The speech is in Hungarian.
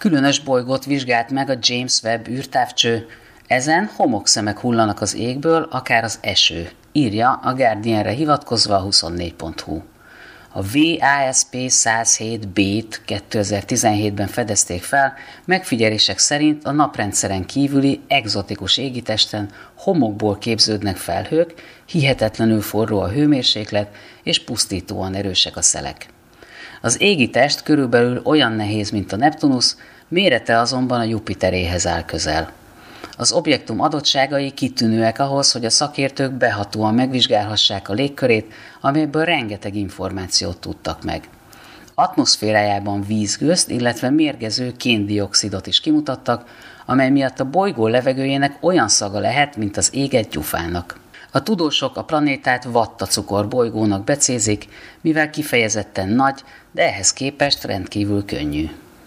Különös bolygót vizsgált meg a James Webb űrtávcső, ezen homokszemek hullanak az égből, akár az eső, írja a Guardianre hivatkozva a 24.hu. A WASP 107b-t 2017-ben fedezték fel, megfigyelések szerint a naprendszeren kívüli egzotikus égitesten homokból képződnek felhők, hihetetlenül forró a hőmérséklet és pusztítóan erősek a szelek. Az égitest körülbelül olyan nehéz, mint a Neptunusz, mérete azonban a Jupiteréhez áll közel. Az objektum adottságai kitűnőek ahhoz, hogy a szakértők behatóan megvizsgálhassák a légkörét, amelyből rengeteg információt tudtak meg. Atmoszférájában vízgőzt, illetve mérgező kén-dioxidot is kimutattak, amely miatt a bolygó levegőjének olyan szaga lehet, mint az égett gyufának. A tudósok a planétát vattacukor bolygónak becézik, mivel kifejezetten nagy, de ehhez képest rendkívül könnyű.